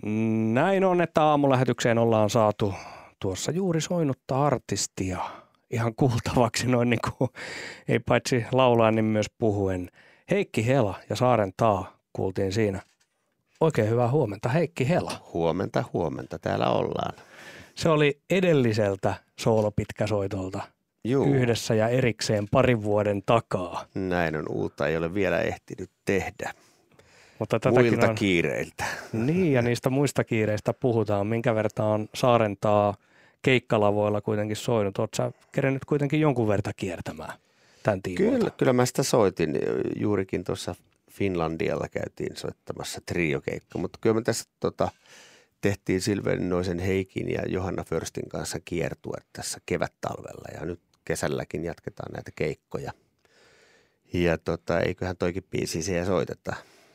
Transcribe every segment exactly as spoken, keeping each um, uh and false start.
Näin on, että aamulähetykseen ollaan saatu tuossa juuri soinutta artistia ihan kuultavaksi noin niin kuin, ei paitsi laulaa, niin myös puhuen. Heikki Hela ja Saaren Taa kuultiin siinä. Oikein hyvää huomenta, Heikki Hela. Huomenta, huomenta. Täällä ollaan. Se oli edelliseltä soolopitkäsoitolta Juu. Yhdessä ja erikseen parin vuoden takaa. Näin on, uutta ei ole vielä ehtinyt tehdä. Mutta muilta on, kiireiltä. Niin, ja niistä muista kiireistä puhutaan. Minkä verran on Saaren Taa keikkalavoilla kuitenkin soinut? Oletko sä kerennyt kuitenkin jonkun verran kiertämään tämän tiimoilta? Kyllä, kyllä mä sitä soitin. Juurikin tuossa Finlandialla käytiin soittamassa triokeikka, mutta kyllä me tässä tota, tehtiin Silvennoisen Heikin ja Johanna Förstin kanssa kiertue tässä kevättalvella ja nyt kesälläkin jatketaan näitä keikkoja. Ja tota, eiköhän toikin biisi siellä soiteta.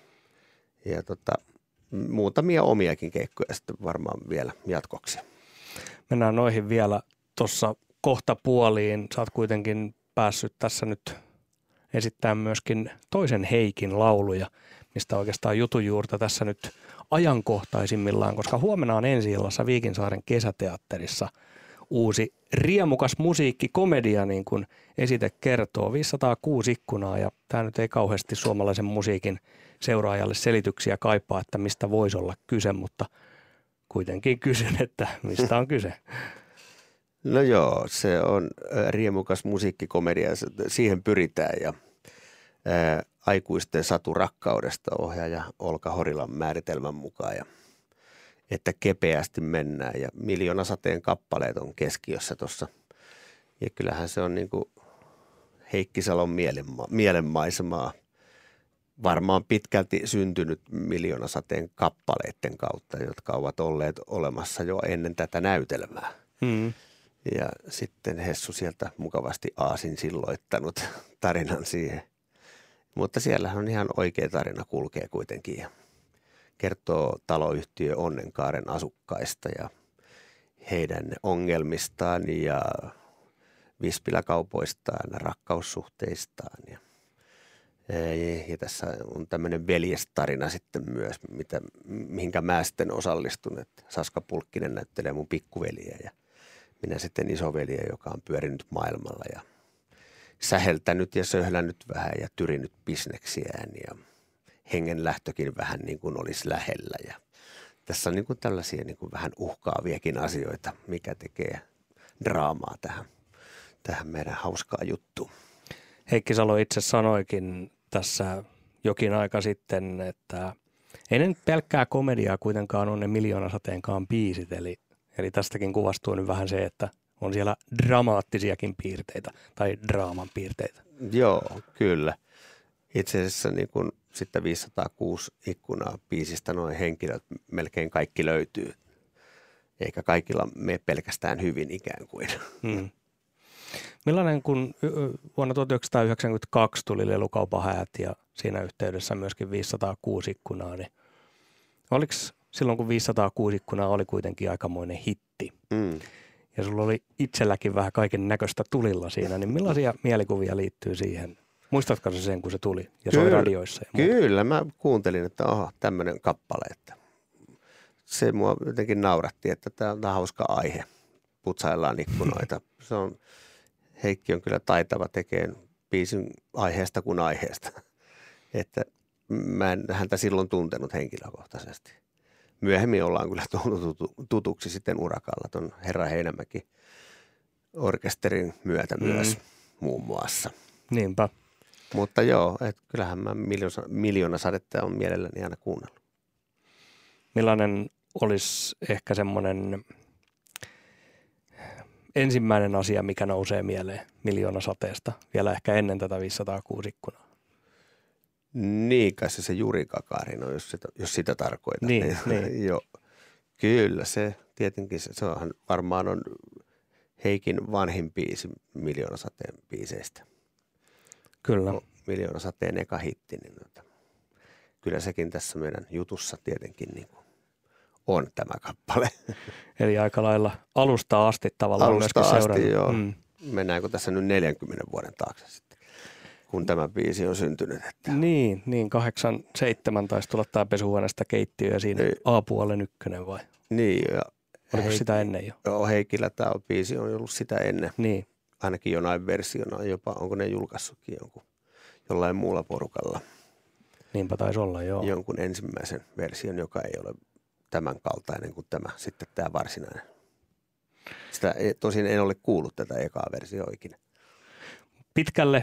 Ja tota, muutamia omiakin keikkoja sitten varmaan vielä jatkoksi. Mennään noihin vielä tuossa kohta puoliin. Sä oot kuitenkin päässyt tässä nyt esittämään myöskin toisen Heikin lauluja, mistä oikeastaan jutujuurta tässä nyt ajankohtaisimmillaan, koska huomenna on ensi-illassa Viikinsaaren kesäteatterissa uusi riemukas musiikkikomedia, niin kuin esite kertoo. viisisataakuusi ikkunaa, ja tämä nyt ei kauheasti suomalaisen musiikin seuraajalle selityksiä kaipaa, että mistä voisi olla kyse, mutta kuitenkin kysyn, että mistä on kyse. No joo, se on riemukas musiikkikomedia, siihen pyritään ja ää, aikuisten satu rakkaudesta ohjaaja Olka Horilan määritelmän mukaan ja että kepeästi mennään ja Miljoonasateen kappaleet on keskiössä tuossa ja kyllähän se on niin kuin Heikki Salon mielenma- mielenmaisemaa varmaan pitkälti syntynyt Miljoonasateen kappaleiden kautta, jotka ovat olleet olemassa jo ennen tätä näytelmää. Mm. Ja sitten Hessu sieltä mukavasti aasin silloittanut tarinan siihen. Mutta siellähän on ihan oikea tarina kulkee kuitenkin ja kertoo taloyhtiö Onnenkaaren asukkaista ja heidän ongelmistaan ja vispiläkaupoistaan, rakkaussuhteistaan. Ja, ja tässä on tämmöinen veljestarina sitten myös, mitä, mihinkä mä sitten osallistun. Että Saska Pulkkinen näyttelee mun pikkuveliä ja minä sitten isoveliä, joka on pyörinyt maailmalla ja säheltänyt ja söhlännyt vähän ja tyrinyt bisneksiään ja hengen lähtökin vähän niin kuin olisi lähellä. Ja tässä on niin kuin tällaisia niin kuin vähän uhkaaviakin asioita, mikä tekee draamaa tähän, tähän meidän hauskaa juttuun. Heikki Salo itse sanoikin tässä jokin aika sitten, että ei ne nyt pelkkää komediaa kuitenkaan ole ne Miljoonasateenkaan biisit, eli Eli tästäkin kuvastuu nyt vähän se, että on siellä dramaattisiakin piirteitä tai draaman piirteitä. Joo, kyllä. Itse asiassa niin kun sitten viisisataakuusi ikkunaa biisistä noin henkilöt melkein kaikki löytyy. Eikä kaikilla mene pelkästään hyvin ikään kuin. Hmm. Millainen kun vuonna tuhatyhdeksänsataayhdeksänkymmentäkaksi tuli Lelukaupan häät ja siinä yhteydessä myöskin viisisataakuusi ikkunaa, niin oliko silloin kun viisisataakuusi ikkunaa oli kuitenkin aikamoinen hitti mm. ja sulla oli itselläkin vähän kaiken näköistä tulilla siinä, niin millaisia mielikuvia liittyy siihen? Muistatko se sen, kun se tuli ja soi kyllä, radioissa? Ja muuta? Kyllä, mä kuuntelin, että aha, tämmöinen kappale, että se mua jotenkin nauratti, että tämä on hauska aihe, putsaillaan ikkunoita. Se on, Heikki on kyllä taitava tekemään biisin aiheesta kuin aiheesta, että mä en häntä silloin tuntenut henkilökohtaisesti. Myöhemmin ollaan kyllä tullut tutuksi sitten urakalla tuon Herra Heinämäki orkesterin myötä myös mm. muun muassa. Niinpä. Mutta joo, että kyllähän mä miljoona, miljoona sadetta on mielelläni aina kuunnellut. Millainen olisi ehkä semmoinen ensimmäinen asia, mikä nousee mieleen Miljoonasateesta vielä ehkä ennen tätä viisisataakuusi ikkunaa? Niin, kai se se Juri Gagarin on, jos sitä, jos sitä tarkoitat. Niin, niin. Joo. Kyllä se tietenkin, se, se onhan, varmaan on Heikin vanhin biisi Miljoonasateen biiseistä. Kyllä. No, Miljoonasateen eka hitti, niin noita, kyllä sekin tässä meidän jutussa tietenkin niin kuin on tämä kappale. Eli aika lailla alusta asti tavallaan alusta myöskin asti, seurannut. joo. Mm. Mennäänkö tässä nyt neljänkymmenen vuoden taakse sitten? kun tämä biisi on syntynyt. Että. Niin, niin kahdeksan seitsemän taisi tulla tämä pesuhuoneesta keittiö ja siinä niin, A-puolen ykkönen vai? Niin. Ja oliko Heik- sitä ennen jo? Joo, Heikillä tämä biisi on ollut sitä ennen. Niin. Ainakin jonain versiona, jopa onko ne julkaissutkin jonkun, jollain muulla porukalla. Niinpä taisi olla, joo. Jonkun ensimmäisen version, joka ei ole tämän kaltainen kuin tämä, sitten tämä varsinainen. Sitä tosin en ole kuullut tätä ekaa versioa ikinä. Pitkälle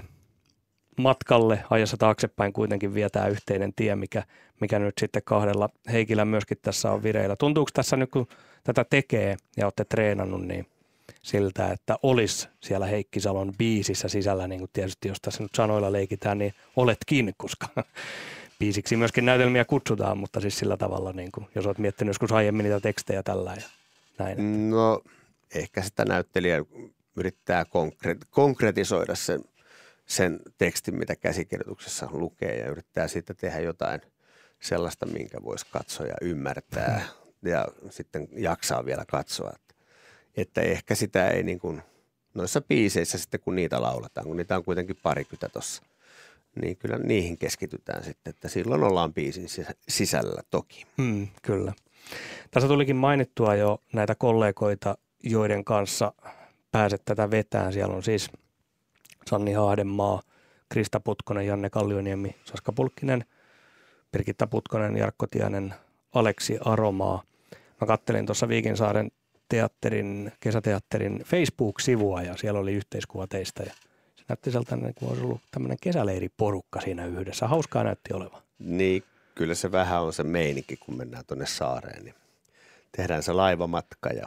matkalle ajassa taaksepäin kuitenkin vietää yhteinen tie, mikä, mikä nyt sitten kahdella Heikillä myöskin tässä on vireillä. Tuntuuko tässä nyt, kun tätä tekee ja olette treenannut, niin siltä, että olisi siellä Heikki Salon biisissä sisällä, niin kuin tietysti jos tässä nyt sanoilla leikitään, niin oletkin, koska biisiksi myöskin näytelmiä kutsutaan, mutta siis sillä tavalla, niin kuin, jos olet miettinyt joskus aiemmin niitä tekstejä tällä ja näin. No ehkä sitä näyttelijä yrittää konkret- konkretisoida sen, sen tekstin, mitä käsikirjoituksessa lukee ja yrittää siitä tehdä jotain sellaista, minkä voisi katsoja ymmärtää ja sitten jaksaa vielä katsoa. Että, että ehkä sitä ei niin kuin noissa biiseissä sitten, kun niitä lauletaan, kun niitä on kuitenkin parikymmentä tuossa, niin kyllä niihin keskitytään sitten, että silloin ollaan biisin sisällä toki. Hmm, kyllä. Tässä tulikin mainittua jo näitä kollegoita, joiden kanssa pääset tätä vetään. Siellä on siis Sanni Haadenmaa, Krista Putkonen, Janne Kallioniemi, Saska Pulkkinen, Birgitta Putkonen, Jarkko Tiainen, Aleksi Aromaa. Mä kattelin tuossa Viikinsaaren teatterin, kesäteatterin Facebook-sivua ja siellä oli yhteiskuva teistä ja se näytti sellainen, kun olisi ollut tämmöinen kesäleiriporukka siinä yhdessä. Hauskaa näytti olevan. Niin, kyllä se vähän on se meininki, kun mennään tuonne saareen, niin tehdään se laivamatka ja,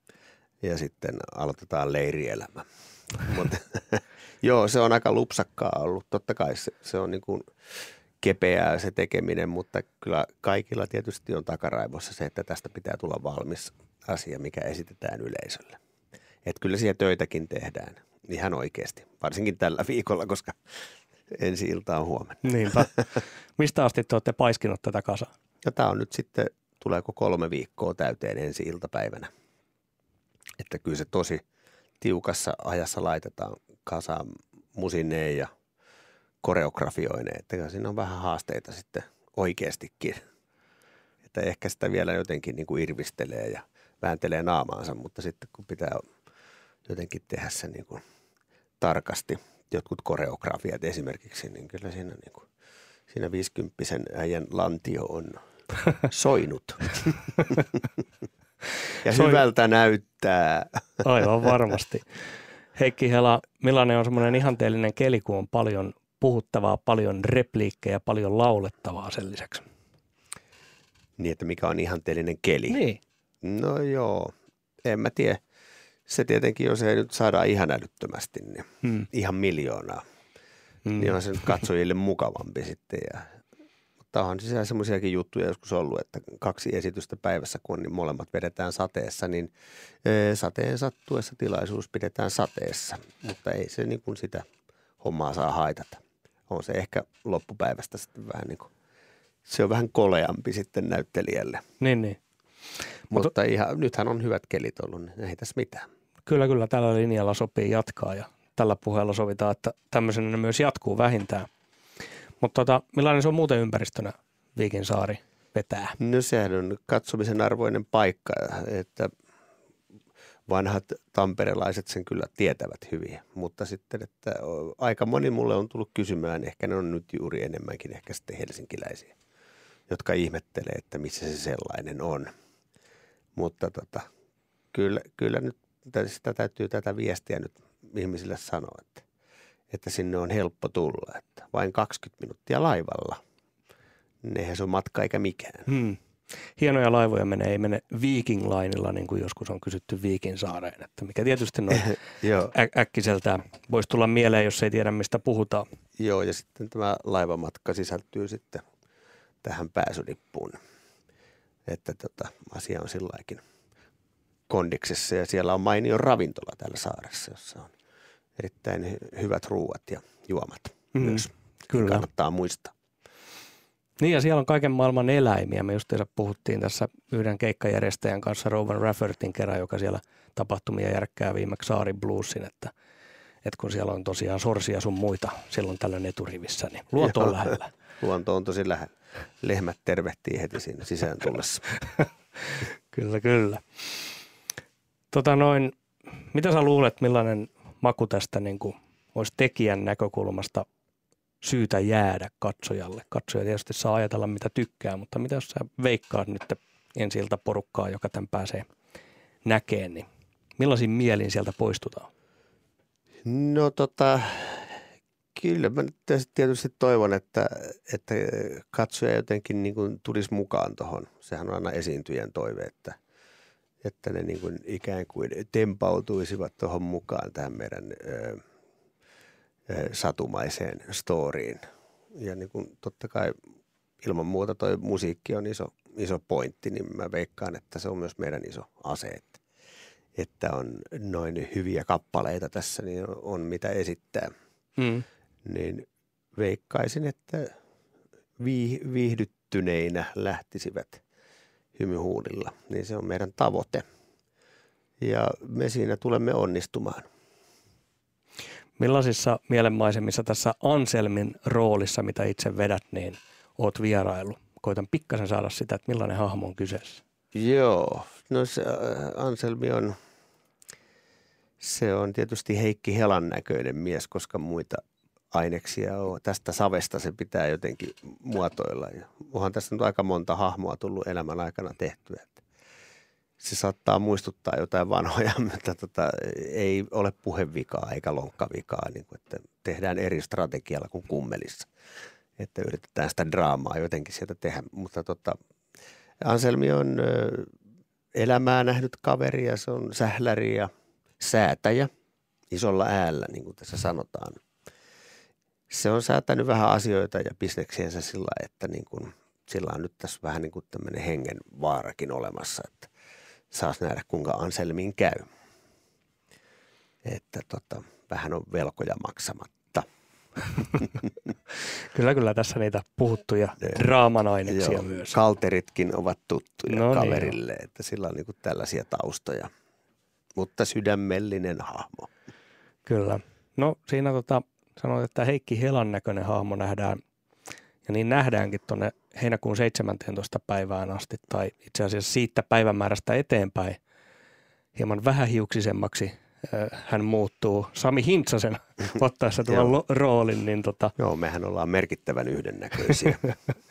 ja sitten aloitetaan leirielämä. Mutta joo, se on aika lupsakkaa ollut. Totta kai se, se on niin kuin kepeää se tekeminen, mutta kyllä kaikilla tietysti on takaraivossa se, että tästä pitää tulla valmis asia, mikä esitetään yleisölle. Että kyllä siellä töitäkin tehdään ihan oikeasti, varsinkin tällä viikolla, koska ensi ilta on huomenna. Niinpä. Mistä asti te olette paiskinut tätä kasaa? Ja tämä on nyt sitten, tuleeko kolme viikkoa täyteen ensi iltapäivänä. Että kyllä se tosi tiukassa ajassa laitetaan kasaan musineen ja koreografioineen. Että siinä on vähän haasteita sitten oikeastikin. Että ehkä sitä vielä jotenkin niin kuin irvistelee ja vääntelee naamaansa, mutta sitten kun pitää jotenkin tehdä se niin kuin tarkasti, jotkut koreografiat esimerkiksi, niin kyllä siinä, niin kuin, siinä viisikymppisen äijän lantio on soinut. Ja Soin... hyvältä näyttää. Aivan varmasti. Heikki Hela, millainen on semmoinen ihanteellinen keli, kun on paljon puhuttavaa, paljon repliikkejä, paljon laulettavaa sen lisäksi? Niin, että mikä on ihanteellinen keli? Niin. No joo, en mä tiedä. Se tietenkin, jos ei nyt saada ihan älyttömästi, niin hmm. ihan miljoonaa, hmm. niin on se nyt katsojille mukavampi sitten. Ja, mutta onhan siellä semmoisiakin juttuja joskus ollut, että kaksi esitystä päivässä, kun niin molemmat vedetään sateessa, niin e, sateen sattuessa tilaisuus pidetään sateessa. Mutta ei se niin kuin sitä hommaa saa haitata. On se ehkä loppupäivästä sitten vähän niin kuin, se on vähän koleampi sitten näyttelijälle. Niin, niin. Mutta ihan, nythän on hyvät kelit ollut, niin ei tässä mitään. Kyllä, kyllä. Tällä linjalla sopii jatkaa ja tällä puheella sovitaan, että tämmöisenä myös jatkuu vähintään. Mutta tota, millainen se on muuten ympäristönä Viikinsaari vetää? No sehän on katsomisen arvoinen paikka, että vanhat tamperelaiset sen kyllä tietävät hyvin. Mutta sitten, että aika moni mulle on tullut kysymään, ehkä ne on nyt juuri enemmänkin ehkä sitten helsinkiläisiä, jotka ihmettelee, että missä se sellainen on. Mutta tota, kyllä, kyllä nyt sitä täytyy tätä viestiä nyt ihmisille sanoa, että, että sinne on helppo tulla. Että vain kaksikymmentä minuuttia laivalla. Eihän se ole matka eikä mikään. Hmm. Hienoja laivoja menee, ei mene Viking Linella, niin kuin joskus on kysytty Viikinsaareen. Että mikä tietysti noin ä- äkkiseltään voisi tulla mieleen, jos ei tiedä mistä puhutaan. Joo, ja sitten tämä laivamatka sisältyy sitten tähän pääsylippuun. Että tota, asia on silläkin kondiksessa ja siellä on mainio ravintola täällä saaressa, jossa on erittäin hy- hyvät ruuat ja juomat mm, myös. Kyllä. Kannattaa muistaa. Niin ja siellä on kaiken maailman eläimiä. Me justiinsa puhuttiin tässä yhden keikkajärjestäjän kanssa Rowan Raffertin kerran, joka siellä tapahtumia järkkää viimeksi Saari Bluesin, että, että kun siellä on tosiaan sorsia sun muita silloin tällöin eturivissä, niin luonto on lähellä. Luonto on tosi lähellä. Lehmät tervehtii heti siinä sisään tullessa. Kyllä, kyllä. Tota noin, mitä sä luulet, millainen maku tästä niin kuin olisi tekijän näkökulmasta syytä jäädä katsojalle? Katsoja tietysti saa ajatella mitä tykkää, mutta mitä jos sä veikkaat nyt ensi ilta porukkaa, joka tämän pääsee näkeen, niin millaisin mielin sieltä poistutaan? No tota, kyllä mä nyt tietysti toivon, että, että katsoja jotenkin niin kuin tulisi mukaan tuohon. Sehän on aina esiintyjän toive, että, että ne niin kuin ikään kuin tempautuisivat tuohon mukaan tähän meidän ö, ö, satumaiseen storyin. Ja niin kuin totta kai ilman muuta toi musiikki on iso, iso pointti, niin mä veikkaan, että se on myös meidän iso ase, että, että on noin hyviä kappaleita tässä, niin on mitä esittää. Mm. Niin veikkaisin, että viihdyttyneinä lähtisivät hymyhuudilla, niin se on meidän tavoite. Ja me siinä tulemme onnistumaan. Millaisissa mielenmaisemissa tässä Anselmin roolissa, mitä itse vedät, niin oot vierailu? Koitan pikkasen saada sitä, että millainen hahmo on kyseessä. Joo, no se Anselmi on, se on tietysti Heikki Helan näköinen mies, koska muita aineksia on. Tästä savesta se pitää jotenkin muotoilla. Ja onhan tässä nyt aika monta hahmoa tullut elämän aikana tehtyä. Se saattaa muistuttaa jotain vanhoja, mutta tota, ei ole puhevikaa eikä lonkkavikaa. Niin kuin, että tehdään eri strategialla kuin kummelissa. Että yritetään sitä draamaa jotenkin sieltä tehdä. Mutta tota, Anselmi on ö, elämää nähnyt kaveri ja se on sähläri ja säätäjä isolla äällä, niin kuin tässä sanotaan. Se on säätänyt vähän asioita ja bisneksiensä sillä, että niin kuin, sillä on nyt tässä vähän niin kuin tämmöinen hengen vaarakin olemassa, että saas nähdä kuinka Anselmin käy. Että tota, vähän on velkoja maksamatta. Kyllä, kyllä tässä niitä puhuttuja draamanaineksia Joo, myös. Kalteritkin ovat tuttuja no kaverille, niin, että sillä on niin kuin tällaisia taustoja, mutta sydämellinen hahmo. Kyllä. No siinä tota, sanoit, että Heikki Helan näköinen hahmo nähdään, ja niin nähdäänkin tuonne heinäkuun seitsemänteentoista päivään asti, tai itse asiassa siitä päivämäärästä eteenpäin hieman vähähiuksisemmaksi äh, hän muuttuu Sami Hintsasen ottaessa tuon lo- roolin. Niin tota, Joo, mehän ollaan merkittävän yhdennäköisiä.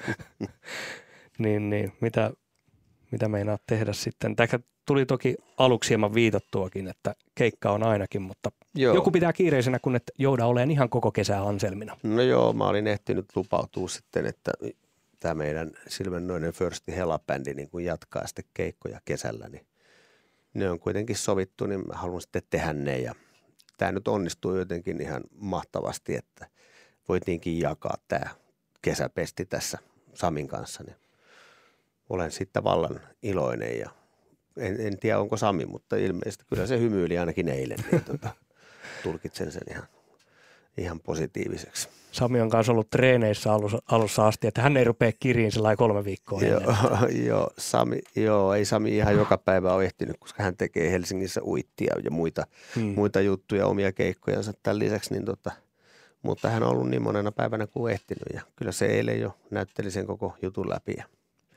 niin, niin, mitä, mitä meinaat tehdä sitten? Tämä tuli toki aluksi hieman viitattuakin, että keikka on ainakin, mutta joo. Joku pitää kiireisenä, kun et jouda olemaan ihan koko kesää Anselmina. No joo, mä olin ehtinyt lupautua sitten, että tämä meidän Silvennoinen First Hela-bändi niin kun jatkaa sitten keikkoja kesällä, niin ne on kuitenkin sovittu, niin mä haluan sitten tehdä ne. Ja tämä nyt onnistuu jotenkin ihan mahtavasti, että voitiinkin jakaa tämä kesäpesti tässä Samin kanssa. Niin olen sitten vallan iloinen ja en, en tiedä onko Sami, mutta ilmeisesti kyllä se hymyili ainakin eilen, niin tuota, tulkitsen sen ihan, ihan positiiviseksi. Sami on kanssa ollut treeneissä alussa, alussa asti, että hän ei rupea kiriin sillä kolme viikkoa joo, ennen. joo, Sami, joo, ei Sami ihan joka päivä ole ehtinyt, koska hän tekee Helsingissä uittia ja muita, hmm. muita juttuja, omia keikkojansa tämän lisäksi. Niin tota, mutta hän on ollut niin monena päivänä kuin ehtinyt ja kyllä se eilen jo näytteli sen koko jutun läpi ja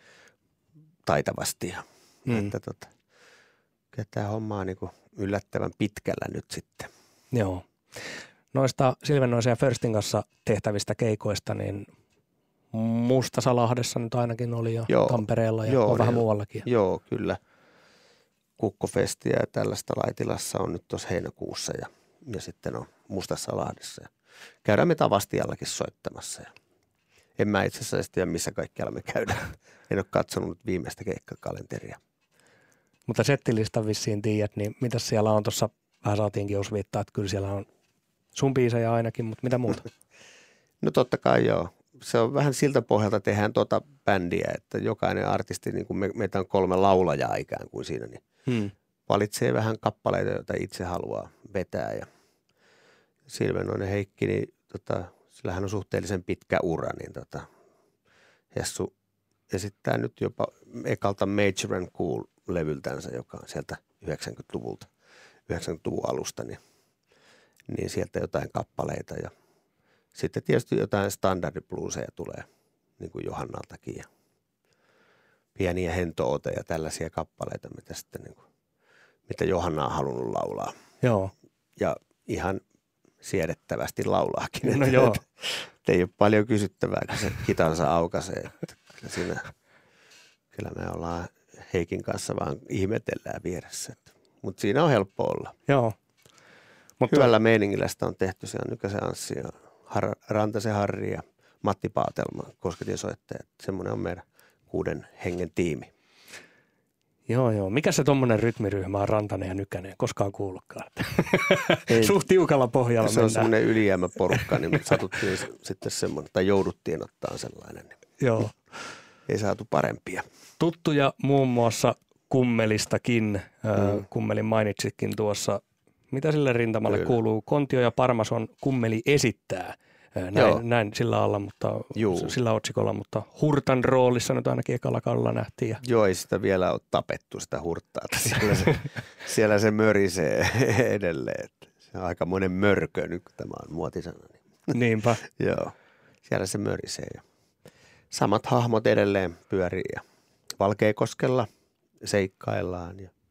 taitavasti. Ja, hmm. että tota, kyllä tämä homma on niin kuin yllättävän pitkällä nyt sitten. Joo. Noista Silvennoisen ja Firstin kanssa tehtävistä keikoista, niin Mustasalahdessa nyt ainakin oli jo joo, Tampereella ja joo, on vähän muuallakin. Joo, kyllä. Kukkofestiä ja tällaista Laitilassa on nyt tuossa heinäkuussa ja, ja sitten on Mustasalahdessa. Ja käydään me Tavastiallakin soittamassa. Ja en mä itse asiassa tiedä, missä kaikkialla me käydään. En ole katsonut viimeistä keikkakalenteria. Mutta settilistan vissiin tiedät, niin mitä siellä on tuossa, vähän saatiinkin osviittaa, että kyllä siellä on sun biisejä ainakin, mutta mitä muuta? No totta kai joo. Se on vähän siltä pohjalta tehdään tuota bändiä, että jokainen artisti, niin kuin me, meitä on kolme laulajaa ikään kuin siinä, niin hmm. valitsee vähän kappaleita, joita itse haluaa vetää. Ja Silvennoinen Heikki, niin tota, sillähän on suhteellisen pitkä ura, niin tota, Hessu esittää nyt jopa ekalta Major and Cool-levyltänsä, joka on sieltä yhdeksänkymmentäluvulta, yhdeksänkymmentäluvun alusta, niin niin sieltä jotain kappaleita ja sitten tietysti jotain standardiblueseja tulee, niin kuin Johannaltakin ja pieniä hentooteja ja tällaisia kappaleita, mitä sitten niin kuin, mitä Johanna on halunnut laulaa. Joo. Ja ihan siedettävästi laulaakin. No että, joo. että, että ei ole paljon kysyttävää, kun se hitansa aukaisee. Että kyllä, siinä, kyllä me ollaan Heikin kanssa vaan ihmetellään vieressä. Mutta siinä on helppo olla. Joo. Mutta hyvällä meiningillä sitä on tehty. Se on Nykäsen Anssi ja Har- Rantasen Harri ja Matti Paatelma, Kosketien soittajat. Semmoinen on meidän kuuden hengen tiimi. Joo, joo. Mikä se tommonen rytmiryhmä on, Rantanen ja Nykänen? Koskaan kuullutkaan. Ei, Suht tiukalla pohjalla se mennään. on semmoinen ylijäämäporukka, niin satuttiin sitten semmoinen, tai jouduttiin ottaa sellainen. Niin joo. Ei saatu parempia. Tuttuja muun muassa Kummelistakin. Mm. Kummelin mainitsitkin tuossa. Mitä sille rintamalle Kyllä. kuuluu? Kontio ja Parmason Kummeli esittää. Näin, näin sillä alla, mutta Juu. sillä otsikolla, mutta Hurtan roolissa nyt ainakin ekalla kaudella nähtiin. Ja... Joo, ei sitä vielä ole tapettu sitä hurtaa. Siellä se, siellä se mörisee edelleen. Se on aikamoinen mörkö nyt, kun tämä on muotisana. Niinpä. Joo, siellä se mörisee. Samat hahmot edelleen pyörii ja Valkeakoskella seikkaillaan ja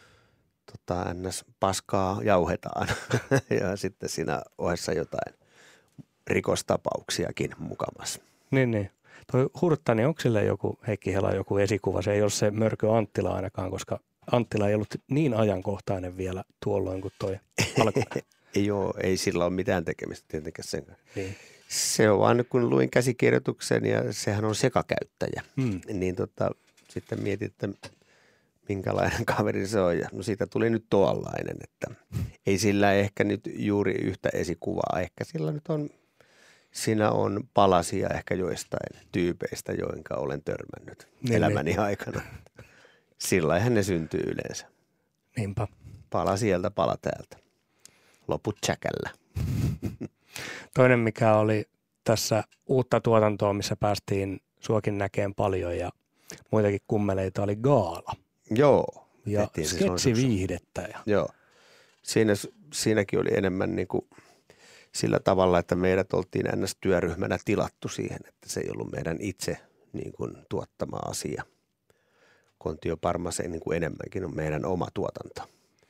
tota, ns. Paskaa jauhetaan ja sitten siinä ohessa jotain rikostapauksiakin mukamassa. Niin, niin. Toi Hurtta, niin onko sille joku, Heikki Hela, joku esikuva? Se ei ole se Mörkö Anttila ainakaan, koska Anttila ei ollut niin ajankohtainen vielä tuolloin kuin toi alkoi. Ei ole, ei sillä ole mitään tekemistä tietenkään sen kanssa. Niin. Se on vaan, kun luin käsikirjoituksen ja sehän on sekakäyttäjä, Mm. niin tota, sitten mietin, että minkälainen kaveri se on. Ja no siitä tuli nyt tuollainen, että ei sillä ehkä nyt juuri yhtä esikuvaa. Ehkä sillä nyt on, siinä on palasia ehkä joistain tyypeistä, joinka olen törmännyt Niin, elämäni niin. aikana. Sillähän ne syntyy yleensä. Niinpä. Pala sieltä, pala täältä. Loput tsäkällä. Toinen, mikä oli tässä uutta tuotantoa, missä päästiin suokin näkeen paljon ja muitakin kummeleita, oli Gaala. Joo. Ja sketsiviihdettä. Ja... Joo. Siinä, siinäkin oli enemmän niin kuin sillä tavalla, että meidät oltiin ns-työryhmänä tilattu siihen, että se ei ollut meidän itse niin kuin tuottama asia. Kontio Parmasen niin kuin enemmänkin on meidän oma tuotanto.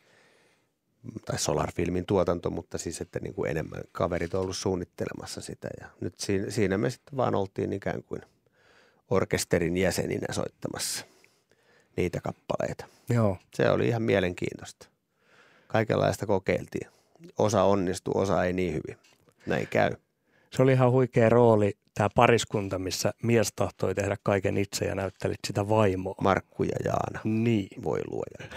Tai Solar-filmin tuotanto, mutta siis että niin kuin enemmän kaverit on ollut suunnittelemassa sitä. Ja nyt siinä, siinä me sitten vaan oltiin ikään kuin orkesterin jäseninä soittamassa niitä kappaleita. Joo. Se oli ihan mielenkiintoista. Kaikenlaista kokeiltiin. Osa onnistui, osa ei niin hyvin. Näin käy. Se oli ihan huikea rooli, tämä pariskunta, missä mies tahtoi tehdä kaiken itse ja näyttelit sitä vaimoa. Markku ja Jaana. Niin. Voi luoja.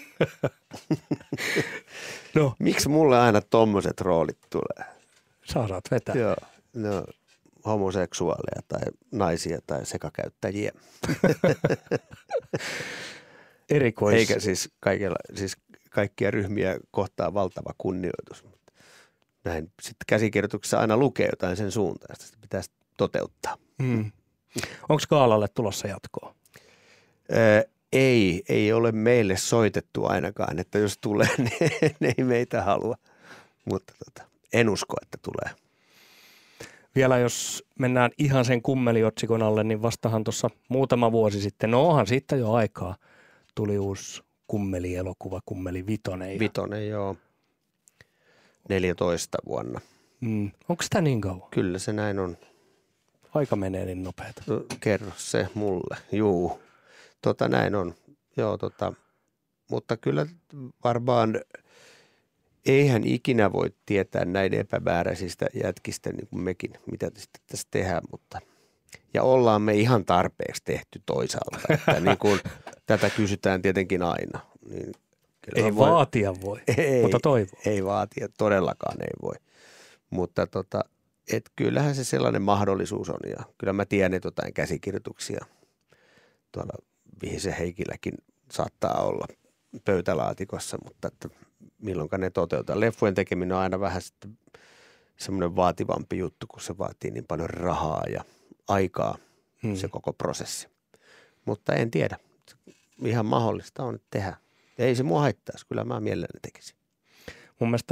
No. Miksi mulle aina tommoset roolit tulee? Sä saat vetää. Joo, no homoseksuaaleja tai naisia tai sekakäyttäjiä. Erikois. Eikä siis, kaikilla, siis kaikkia ryhmiä kohtaa valtava kunnioitus. Näin sitten käsikirjoituksessa aina lukee jotain sen suuntaan, sitä pitäisi toteuttaa. Mm. Onko Gaalalle tulossa jatkoa? Öö, ei, ei ole meille soitettu ainakaan, että jos tulee, niin ne ei meitä halua. Mutta tota, en usko, että tulee. Vielä jos mennään ihan sen kummeliotsikon alle, niin vastahan tuossa muutama vuosi sitten, no onhan siitä jo aikaa, tuli uusi kummelielokuva, Kummeli Vitonen. Vitonen, joo. neljätoista vuonna. Mm. Onko sitä niin kauan? Kyllä se näin on. Aika menee niin nopeeta. No, kerro se mulle. Juu, tota näin on. Joo, tota, mutta kyllä varmaan eihän ikinä voi tietää näin epämääräisistä jätkistä niin kuin mekin, mitä sitten tässä tehdään, mutta ja ollaan me ihan tarpeeksi tehty toisaalta, että niin kuin tätä kysytään tietenkin aina. Niin ei voi, vaatia voi, ei, mutta toivoa. Ei vaatia, todellakaan ei voi, mutta tota, et kyllähän se sellainen mahdollisuus on ja kyllä mä tiedän, että jotain käsikirjoituksia tuolla Vihisen Heikilläkin saattaa olla pöytälaatikossa, mutta että milloinkaan ne toteutetaan. Leffojen tekeminen on aina vähän sitten semmoinen vaativampi juttu, kun se vaatii niin paljon rahaa ja aikaa hmm. se koko prosessi. Mutta en tiedä. Ihan mahdollista on, että tehdä. Ei se mua haittaisi. Kyllä mä mielelläni tekisin. Mun mielestä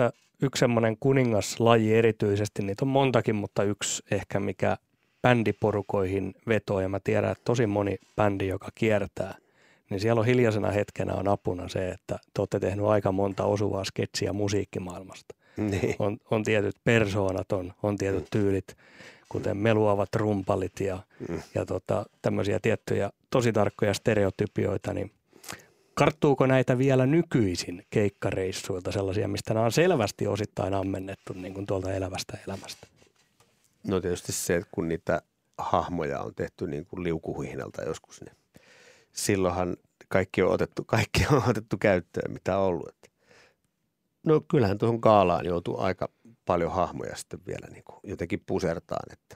yksi semmoinen kuningaslaji erityisesti, niitä on montakin, mutta yksi ehkä mikä bändiporukoihin vetoo, ja mä tiedän, että tosi moni bändi, joka kiertää, niin siellä on hiljaisena hetkenä on apuna se, että te olette tehnyt aika monta osuvaa sketsiä musiikkimaailmasta. Niin. On, on tietyt persoonat, on, on tietyt tyylit, kuten meluavat rumpalit ja, mm. ja tota, tämmöisiä tiettyjä tosi tarkkoja stereotypioita, niin karttuuko näitä vielä nykyisin keikkareissuilta sellaisia, mistä nämä on selvästi osittain ammennettu niin kuin tuolta elävästä elämästä? No tietysti se, että kun niitä hahmoja on tehty niin kuin liukuhihnalta joskus, niin silloinhan kaikki on otettu, kaikki on otettu käyttöön, mitä on ollut. No kyllähän tuohon gaalaan joutuu aika paljon hahmoja sitten vielä niin kuin jotenkin pusertaan, että,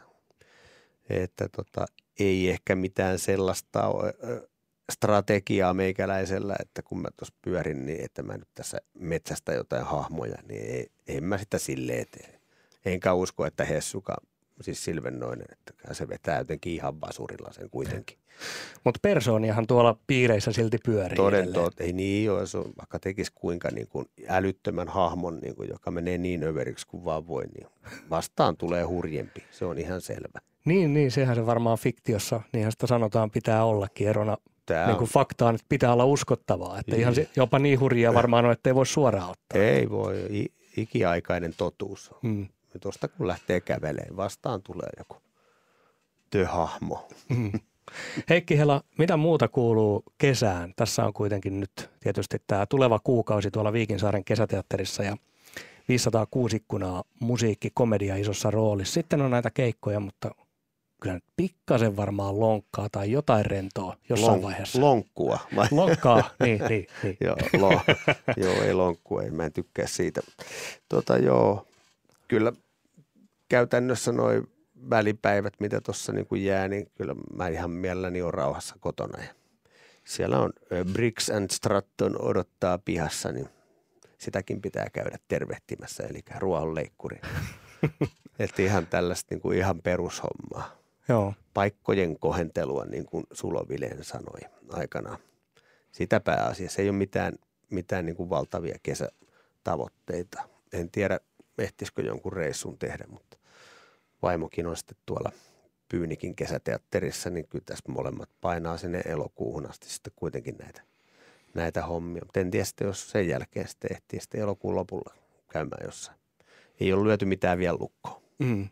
että tota, ei ehkä mitään sellaista ole, strategiaa meikäläisellä, että kun mä tuossa pyörin, niin että mä nyt tässä metsästä jotain hahmoja, niin ei, en mä sitä silleen tee. Enkä usko, että Hessuka, siis Silvennoinen, että se vetää jotenkin ihan basurilla sen kuitenkin. Mutta persooniahan tuolla piireissä silti pyörii. Toden totta, ei niin ole, se on, vaikka tekisi kuinka niin kuin älyttömän hahmon, niin kuin, joka menee niin överiksi kuin vaan voi, niin vastaan tulee hurjempi, se on ihan selvä. Niin, niin sehän se varmaan fiktiossa, niinhän sitä sanotaan pitää ollakin erona niin kuin faktaan, että pitää olla uskottavaa, että ihan se, jopa niin hurjia varmaan on, että ei voi suoraan ottaa. Ei voi, I, ikiaikainen totuus. Mm. Tuosta kun lähtee kävelemään, vastaan tulee joku töhahmo. Mm. Heikki Hela, mitä muuta kuuluu kesään? Tässä on kuitenkin nyt tietysti tämä tuleva kuukausi tuolla Viikinsaaren kesäteatterissa ja viisisataakuusi ikkunaa, musiikki, komedia isossa roolissa. Sitten on näitä keikkoja, mutta kyllä nyt pikkasen varmaan lonkkaa tai jotain rentoa jossain Lon- vaiheessa. Lonkkua. Lonkkaa, niin, niin. niin. joo, lo, joo, ei lonkkua, ei, mä en tykkää siitä. Tota joo, kyllä käytännössä noi välipäivät, mitä tuossa niin kuin jää, niin kyllä mä ihan mielelläni on rauhassa kotona. Ja siellä on Briggs and Stratton odottaa pihassa, niin sitäkin pitää käydä tervehtimässä, eli ruohonleikkuri. Että ihan tällaista niin kuin ihan perushommaa. Joo. Paikkojen kohentelua, niin kuin Sulo Vilén sanoi aikanaan. Sitä pääasiassa ei ole mitään, mitään niin kuin valtavia kesätavoitteita. En tiedä, ehtisikö jonkun reissun tehdä, mutta vaimokin on sitten tuolla Pyynikin kesäteatterissa, niin kyllä tässä molemmat painaa sinne elokuuhun asti sitten kuitenkin näitä, näitä hommia. Mutta en tiedä sitten, jos sen jälkeen sitten ehtii sitten elokuun lopulla käymään jossain. Ei ole lyöty mitään vielä lukkoon. Mm.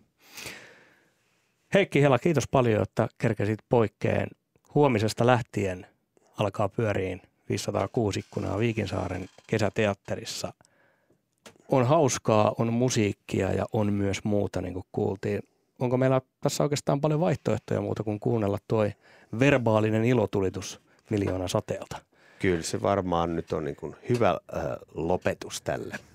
Heikki Hela, kiitos paljon, että kerkesit poikkeen. Huomisesta lähtien alkaa pyöriin viisisataakuusi ikkunaa Viikinsaaren kesäteatterissa. On hauskaa, on musiikkia ja on myös muuta, niin kuin kuultiin. Onko meillä tässä oikeastaan paljon vaihtoehtoja muuta kuin kuunnella tuo verbaalinen ilotulitus Miljoona sateelta? Kyllä se varmaan nyt on niin kuin hyvä äh, lopetus tälle.